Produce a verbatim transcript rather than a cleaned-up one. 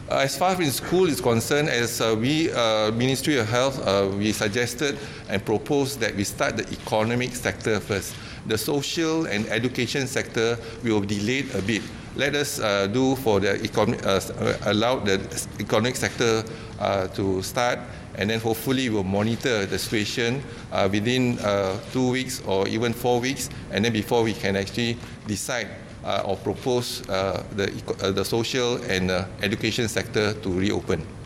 Uh, as far as school is concerned, as uh, we, uh, Ministry of Health, uh, we suggested and proposed that we start the economic sector first. The social and education sector will be delayed a bit. Let us uh, do for the economic, uh, allow the economic sector uh, to start, and then hopefully we'll monitor the situation uh, within uh, two weeks or even four weeks, and then before we can actually decide uh, or propose uh, the, uh, the social and uh, education sector to reopen.